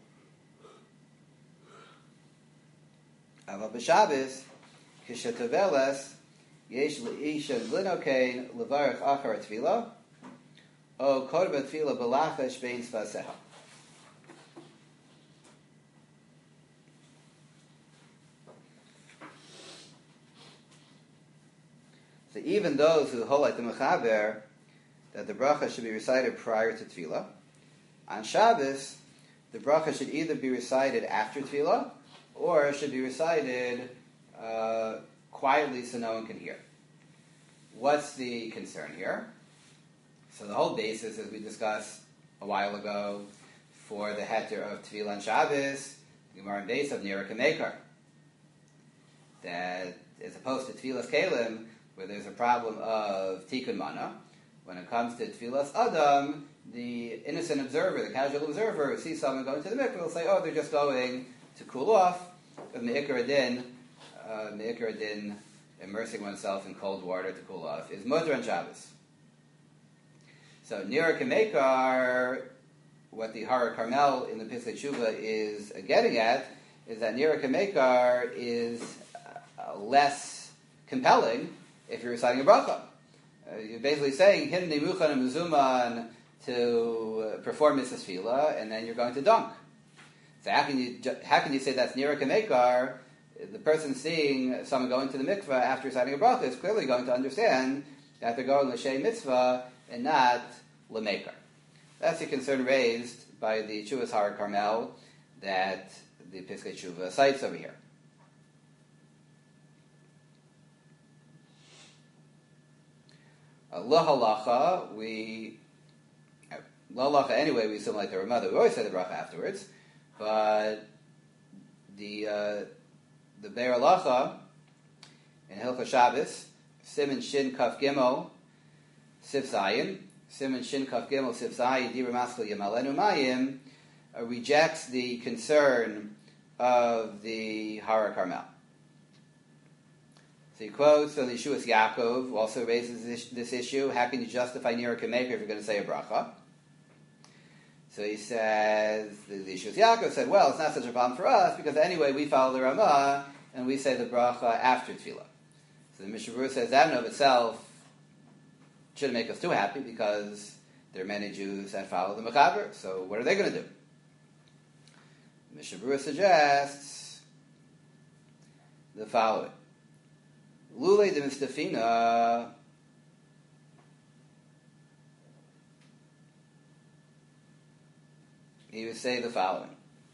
Aval b'Shabbos kisheteveles yesh le'isha lino kein levarach achar tefillah o kodem tefillah b'lachash bein svaseha. So even those who hold like the Mechaber that the bracha should be recited prior to Tefillah, on Shabbos, the bracha should either be recited after Tefillah or should be recited uh, quietly so no one can hear. What's the concern here? So the whole basis, as we discussed a while ago, for the heter of Tefillah on Shabbos, the Gemara and base of Nira Kamekar, that as opposed to Tefillah's Kalim, where there's a problem of tikkun mana, when it comes to tefillas adam, the innocent observer, the casual observer, who sees someone going to the mikveh will say, oh, they're just going to cool off. But me'ikar adin, uh, me'ikar adin, immersing oneself in cold water to cool off, is mutter on Shabbos. So Nira Kamekar, what the Hara Carmel in the Piskei Tshuva is getting at, is that Nira Kamekar is uh, less compelling if you're reciting a bracha. Uh, you're basically saying, Hinni Muchan and Muzuman to uh, perform Mitzvah Tefillah, and then you're going to dunk. So how can you how can you say that's Nira Kamekar? The person seeing someone going to the mikveh after reciting a bracha is clearly going to understand that they're going l'shei mitzvah and not l'mekar. That's the concern raised by the Chuvas Har Carmel that the Piskei Tshuva cites over here. Uh, La halacha, we uh, La halacha anyway, we assume like the Ramah, we always say the bracha afterwards, but the uh, the Be'er halacha in Hilchos Shabbos, Siman Shin Kaf Gimel Sif Zayin, Siman Shin Kaf Gimel Sif Zayin Dibur Maskal Yamalenu Mayim, uh, rejects the concern of the Hara Carmel. So he quotes from the Yeshuas Yaakov, who also raises this, this issue. How can you justify Nira Kamekar if you're going to say a bracha? So he says, the, the Yeshuas Yaakov said, well, it's not such a problem for us, because anyway, we follow the Ramah, and we say the bracha after Tefillah. So the Mishnah Berurah says, that in and of itself shouldn't make us too happy, because there are many Jews that follow the Mechaber, so what are they going to do? The Mishnah Berurah suggests the following. Lule de Mistafina, he would say the following.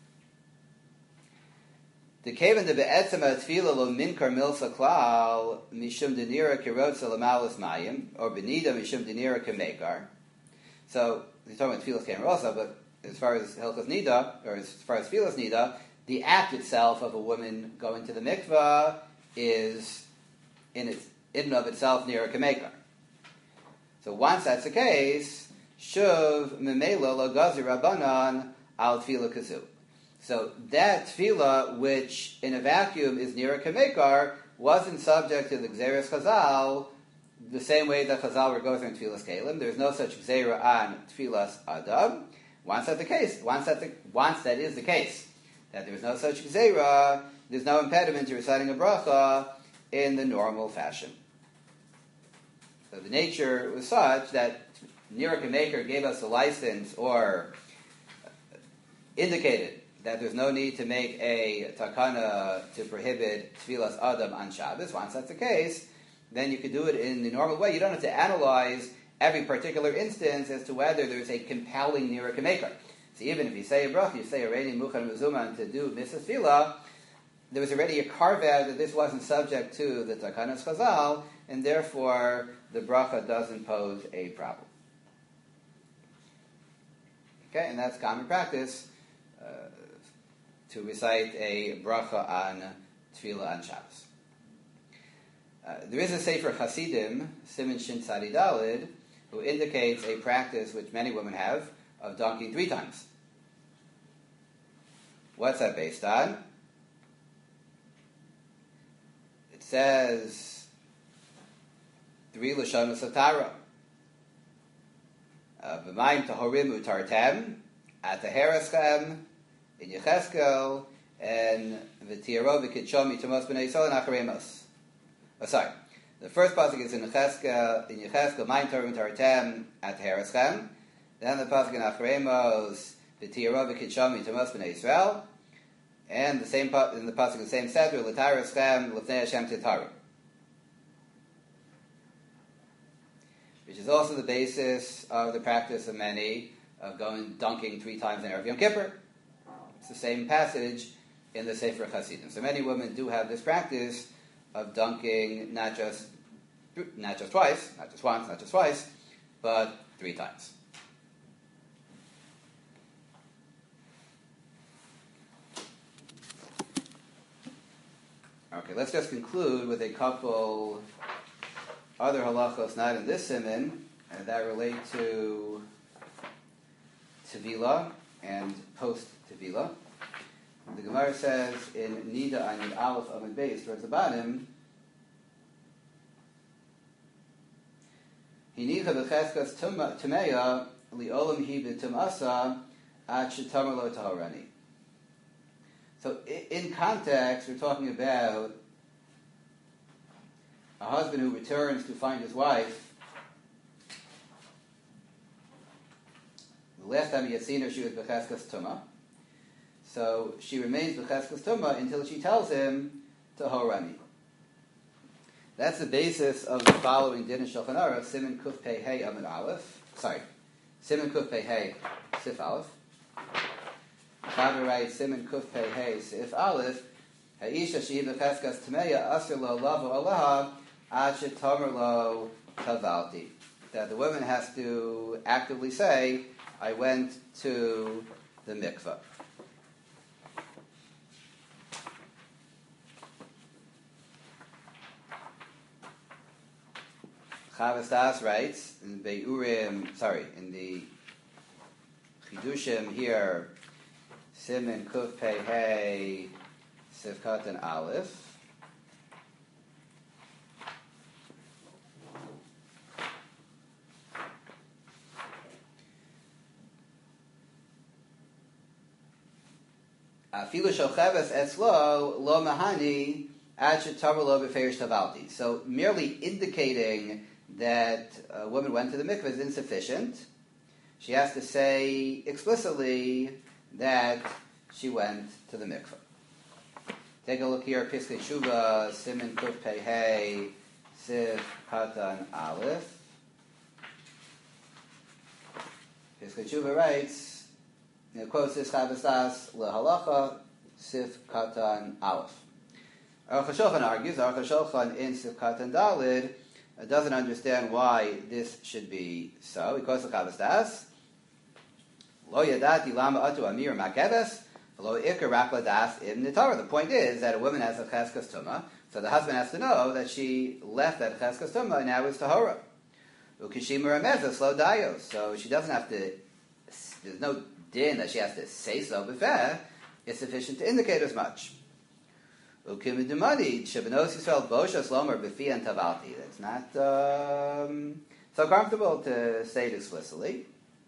The kaven de be'etzem ha'tfila lo minkar milsa klal mishum denira kirotza lamalas mayim, or benida mishum denira kamekar. So, he's talking about tfilas kamer also, but as far as Hilchos Nida, or as far as tfilas Nida, the act itself of a woman going to the mikvah is in its in and of itself near a kamekar. So once that's the case, shuv memela lo gazi rabbanan al tefillah kazu. So that tefillah, which in a vacuum is near a kamekar, wasn't subject to the gzeres chazal the same way that chazal were going through tefillas kalim. There's no such gzera on tefillas adam. Once that's the case, once that the, once that is the case, that there's no such gzera, there's no impediment to reciting a bracha in the normal fashion. So the nature was such that Nira Kamekar gave us a license, or indicated that there's no need to make a takana to prohibit tefillas adam on Shabbos. Once that's the case, then you could do it in the normal way. You don't have to analyze every particular instance as to whether there's a compelling nira maker. So even if you say a bracha, you say a ready muchan mezuman to do misas tefillah, there was already a carve out that this wasn't subject to the takanas chazal, and therefore the bracha doesn't pose a problem. Okay, and that's common practice uh, to recite a bracha on tefillah on Shabbos. Uh, there is a Sefer Hasidim, Siman Shin Tzadi Dalid, who indicates a practice which many women have of dunking three times. What's that based on? It says three lashonos of Tara. B'mayim tahorim utartem, at the Heraschem, in Yecheskel, and v'tiyaro v'kitshomi tamos b'nei yisrael and acharemos. Oh, sorry. The first pasuk is in Yecheskel, in Yecheskel, Mayim tahorim utartem, at the Heraschem. Then the pasuk in acharemos, v'tiyaro v'kitshomi tamos b'nei yisrael. And the same in the pasuk, the same sefer, l'tayraschem l'fnei Hashem titarim, which is also the basis of the practice of many of going dunking three times in Erev Yom Kippur. It's the same passage in the Sefer Hasidim. So many women do have this practice of dunking not just not just twice, not just once, not just twice, but three times. Okay, let's just conclude with a couple other halachos not in this siman, and that relate to Tevila and post-Tevila. The Gemara says in Nida Anid Aleph Amid Beis, towards the bottom, Hinicha b'cheskas tumeya li'olam hi b'tumasa at shetamar lo tahorani. So in context, we're talking about a husband who returns to find his wife. The last time he had seen her, she was b'cheskas tuma. So she remains b'cheskas tuma until she tells him to horani. That's the basis of the following din in Shulchan Aruch, Siman Kuf Pei Hey Amid Aleph. Sorry, Siman Kuf Pei Hey Sif Aleph. Chaver writes Siman Kuf Pei Hey Sif Aleph. Ha'isha shehi b'cheskas tmeya asr lo lavo alaha ad shetomer lo tavalti. That the woman has to actively say, I went to the mikveh. Chavas Das writes in the Beiurim, sorry, in the Chidushim here, Siman Kuf Pei Hey Sifkat and Aleph. Afilu shocheves etzlo lo mahani ad shetavar lo b'ferish tavalti. So merely indicating that a woman went to the mikveh is insufficient. She has to say explicitly that she went to the mikveh. Take a look here, Piskei Shuva, Siman Kuf Pei Hey, Sif Katan Aleph. Piskei Shuva writes, you know, quotes this Chavas Das LeHalacha, Sif Katan Aleph. Aruch HaShulchan argues, Aruch HaShulchan in Sif Katan Dalid uh, doesn't understand why this should be so. He quotes the Chavas Das, Lo yadati lama atu amir makeves, lo ikar rak ladas im nitara. The point is that a woman has a cheskas tuma, so the husband has to know that she left that cheskas tuma and now is tahora. Ukishima remezes lo dayos. So she doesn't have to, there's no din that she has to say so before. It's sufficient to indicate as much. Ukimidumadi shabanos Yisrael boshas lomer befi and tavalti. That's not um, so comfortable to say it explicitly.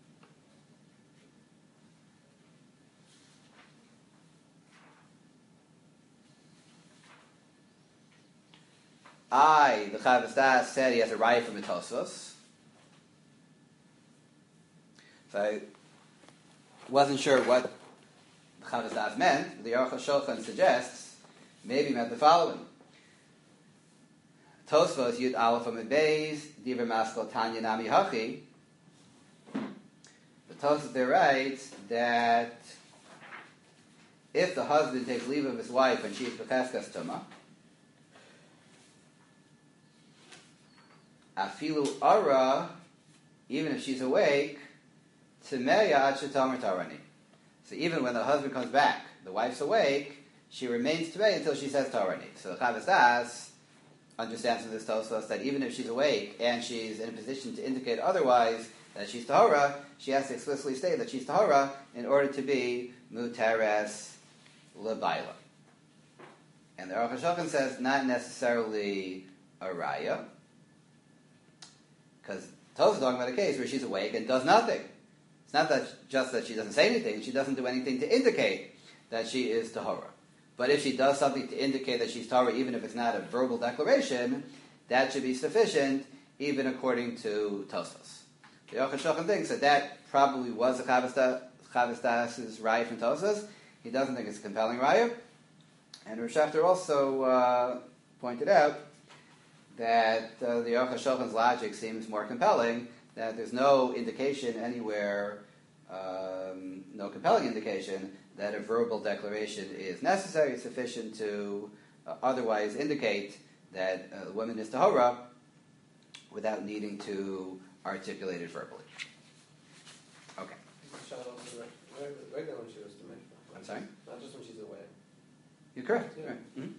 I, the Chavas Das, said he has a raya from the Tosfos. So I wasn't sure what the Chavas Das meant. The Aruch HaShulchan suggests maybe meant the following. Tosfos Yud Aleph Amud Beis Divrei Maskal Tanya Nami Hachi. The Tosfos there writes that if the husband takes leave of his wife and she is Becheskas Tuma, Afilu Ara, even if she's awake, Timeya Ad Shetamer Tarani. So even when the husband comes back, the wife's awake, she remains Timei until she says Tarani. So the Chavos Das understands from this Tosfos that even if she's awake and she's in a position to indicate otherwise that she's Tahora, she has to explicitly state that she's Tahora in order to be Muteres Lebaila. And the Aruch HaShulchan says not necessarily a Raya, because Tosfos is talking about a case where she's awake and does nothing. It's not that just that she doesn't say anything, she doesn't do anything to indicate that she is Tahora. But if she does something to indicate that she's Tahora, even if it's not a verbal declaration, that should be sufficient, even according to Tosfos. The Aruch HaShulchan thinks that that probably was a Chavos Das' raya from Tosfos. He doesn't think it's a compelling raya. And Rosh Haftar also uh, pointed out that uh, the Aruch HaShulchan's logic seems more compelling, that there's no indication anywhere, um, no compelling indication that a verbal declaration is necessary, sufficient to uh, otherwise indicate that a woman is Tahora without needing to articulate it verbally. Okay. Regular when she was to make. I'm sorry? Not just when she's away. You're correct. Yeah. Right. Mm-hmm.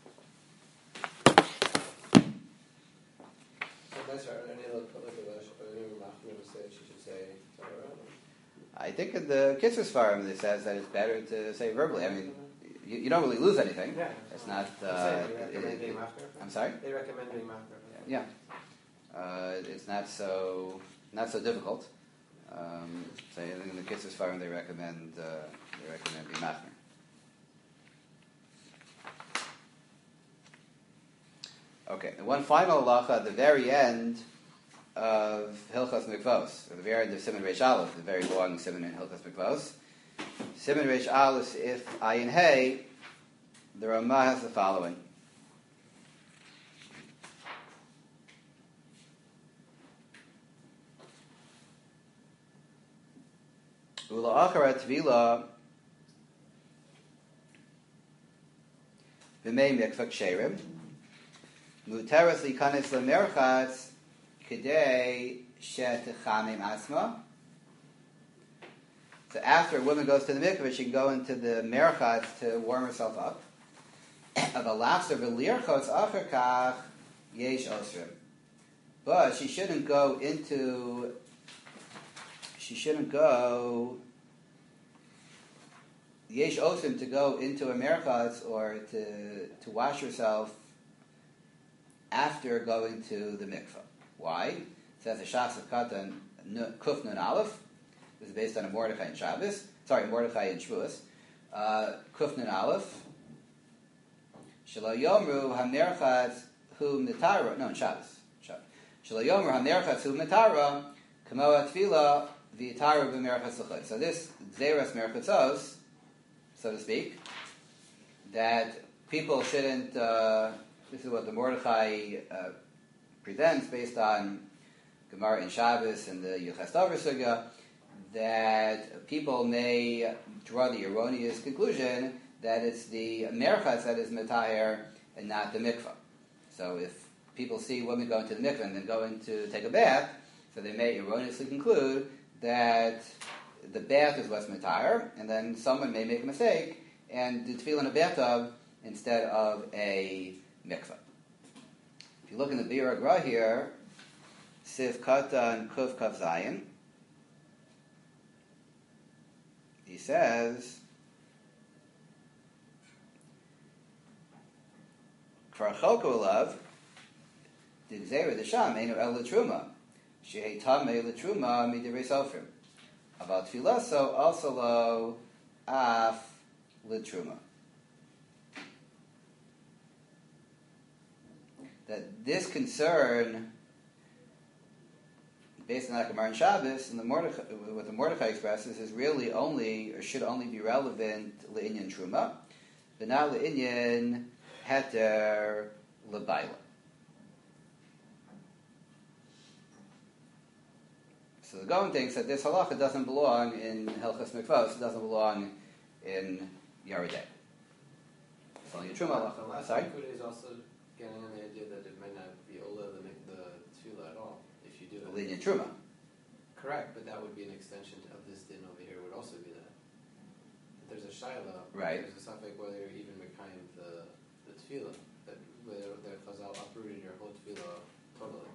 So that's right. Are there any other public relations, or any Machmir to say she should say Torah? I think in the Kitzur Sfarim it says that it's better to say verbally. I mean, you, you don't really lose anything. Yeah. It's not. They Uh, recommend it- being it- Machmir. I'm sorry. They recommend being Machmir. Yeah. Uh, it's not so not so difficult. Um, so in the Kitzur Sfarim they recommend uh, they recommend being machmir. Okay, and one final halacha at the very end of Hilchos Mikvos, at the very end of Siman Reish Aleph, the very long Siman in Hilchos Mikvos. Siman Reish Aleph, if Ayin Hey, the Ramah has the following. Ula Achara Tvila V'mei Mikvah Ksherim Muteres Likanis L'merchatz K'dei Shetechamim Asma. So after a woman goes to the mikvah, she can go into the merchatz to warm herself up. Avalafser v'lirchos acher kach yesh osrim. But she shouldn't go into. She shouldn't go. Yesh osrim to go into a merchatz or to to wash herself after going to the mikvah. Why? It says a Shas of Katan Kuf Nun Aleph. This is based on a Mordechai in Shabbos. Sorry, Mordechai in Shavuos. Uh, Kuf Nun Aleph. Shelo Yomru HaMerchatz Hu Mitara. No, in Shabbos. Shelo Yomru HaMerchatz Hu Mitara Kamo Atfila V'Yitara B'Merchatz L'chutz. So this Zeras Merchatzos, so to speak, that people shouldn't. Uh, this is what the Mordechai uh, presents based on Gemara in Shabbos and the Yuchas Dover Sugya, that people may draw the erroneous conclusion that it's the merchatz that is metayer and not the mikvah. So if people see women go into the mikvah and then go in to take a bath, so they may erroneously conclude that the bath is what's metayer, and then someone may make a mistake and do tefillah in a bathtub instead of a mikvah. If you look in the Bir Agra here, Sif Kata and Kuf Kav Zayin, he says, Kvar Cholko Olav, Did Zera Desham, Einu El L'Truma, Shehei Tamei L'Truma, Midirei Sofrim. About Tfilaso, also lo Af L'Truma. That this concern, based on Akamar and Shabbos, and the Mordechai, what the Mordechai expresses, is really only, or should only be relevant le'inyan truma, but not le'inyan heter le'baila. So the Gaon thinks that this halacha doesn't belong in Hilchas Mikvos, it doesn't belong in Yeridei. It's only a Truma halacha. The last Sorry? Nikuda is also getting on the idea that it might not be Ola the, the Tefillah at all, if you do it. Lenient Truma. Correct, but that would be an extension of this din over here, would also be that. If there's a Shaila, Right. there's a suffix whether you're even Mekayim the, the Tefillah, that whether the Chazal uprooted your whole Tefillah totally.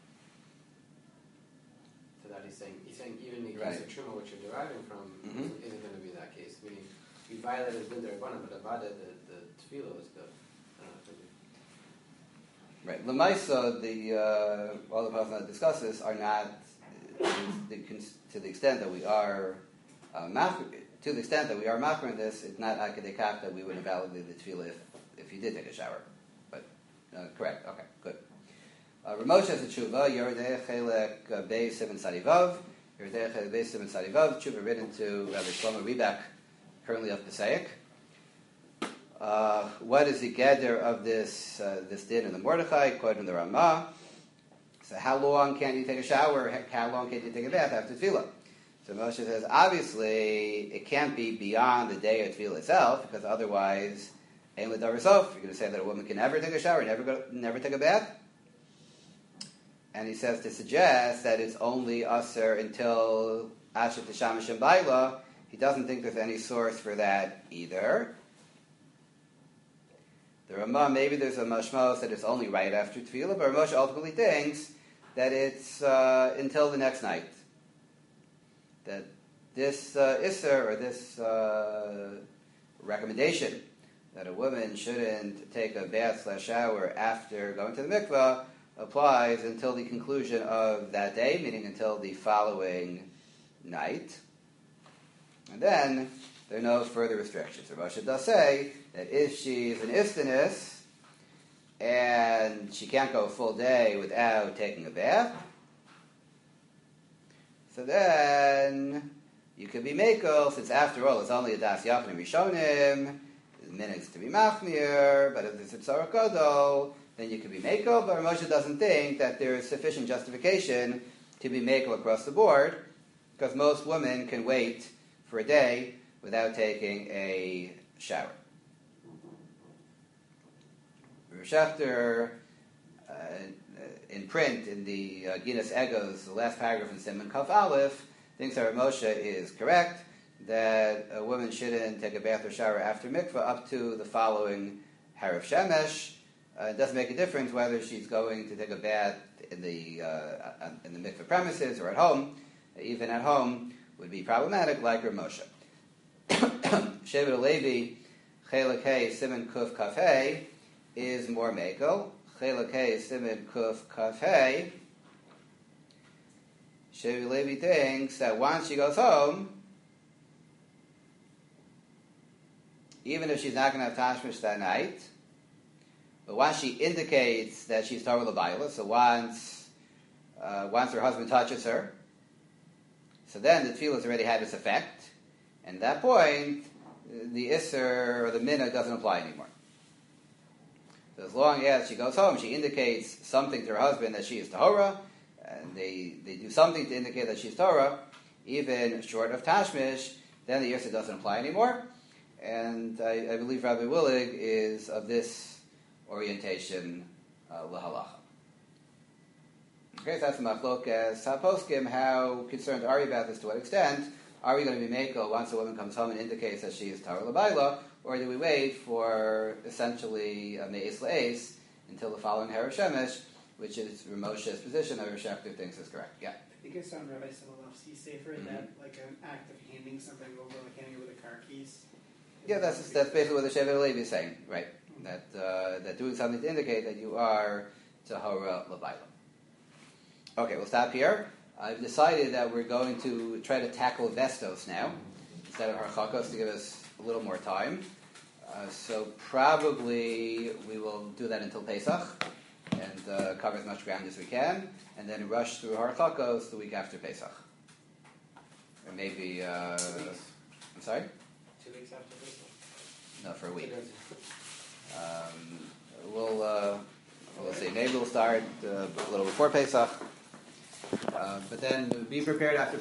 So that he's saying, he's saying even in the case Right. of Truma, which you're deriving from, Mhm. isn't going to be that case. Meaning, you violated Din Derabbanan, but Avada, the, the Tefillah was good. I don't know if it would be. Right. Lemaisa, the uh, all the poskim that discuss this are not uh, the, to the extent that we are uh, mach- to the extent that we are machmer in this. It's not akadekach that we would invalidate the tefillah if, if you did take a shower. But uh, correct. Okay. Good. Uh, Ramosh has a tshuva. Yeridei chelek uh, beis seven sadivav. Yeridei chelek beis seven sadivav. Tshuva written to Rabbi Shlomo Riebach, currently of Pesach. Uh, what is the gather of this uh, this din in the Mordechai, according to the Ramah? So how long can you take a shower? How long can you take a bath after tefillah? So Moshe says, obviously, it can't be beyond the day of tefillah itself, because otherwise, ein l'davar sof. You're going to say that a woman can never take a shower, never go, never take a bath? And he says to suggest that it's only usher until Asher Teshamish and Baila. He doesn't think there's any source for that either. The Ramah, maybe there's a mashmos that it's only right after tefillah, but Ramosh ultimately thinks that it's uh, until the next night. That this uh, isser, or this uh, recommendation that a woman shouldn't take a bath slash shower after going to the mikvah applies until the conclusion of that day, meaning until the following night. And then there are no further restrictions. Rav does say that if she's an istinus and she can't go a full day without taking a bath, so then you could be mekel, since after all it's only a das yachanim rishonim, the minutes to be machmir, but if it's a tzara kodo, then you could be mekel. But Moshe doesn't think that there is sufficient justification to be mekel across the board, because most women can wait for a day without taking a shower. Rav Shechter, uh, in print, in the uh, Guinness Egos, the last paragraph in Simon Kaf Aleph, thinks that Rav Moshe is correct, that a woman shouldn't take a bath or shower after mikvah up to the following Harav Shemesh. Uh, it doesn't make a difference whether she's going to take a bath in the uh, in the mikvah premises or at home. Even at home would be problematic, like Rav Moshe. Shevet Levi, Chelek Hey, Simon Kuf Kaf Hey, is more mekel. Chelek Hey, Simon Kuf Kaf Hey. Shevet Levi thinks that once she goes home, even if she's not going to have tashmish that night, but once she indicates that she's Torah L'Bayla, so once, uh, once her husband touches her, so then the tefillah has already had its effect, and at that point, the Isser or the Minna doesn't apply anymore. So as long as she goes home, she indicates something to her husband that she is Tahora, and they, they do something to indicate that she's Torah, even short of Tashmish, then the Isser doesn't apply anymore. And I, I believe Rabbi Willig is of this orientation, uh, lahalacha. Okay, so that's the machlok as Saposkim. How concerned are you about this? To what extent are we going to be mekel once a woman comes home and indicates that she is Torah L'Bayla, or do we wait for essentially a me'is la'es until the following Harav Shemesh, which is Ramoshe's position that Rav Shechter thinks is correct? Yeah. I think I saw in Rabbi Sobolovsky Sefer Mm-hmm. that like an act of handing something over, like handing over the car keys. Yeah, that's that's basically what the Shevet Levi is saying, right? That uh, that doing something to indicate that you are Tahora L'Bayla. Okay, we'll stop here. I've decided that we're going to try to tackle Vestos now, instead of Harchakos, to give us a little more time. Uh, so probably we will do that until Pesach, and uh, cover as much ground as we can, and then rush through Harchakos the week after Pesach. Or maybe, uh, I'm sorry? Two weeks after this No, for a week. Um, we'll, uh, we'll see. Maybe we'll start uh, a little before Pesach. Uh, but then be prepared after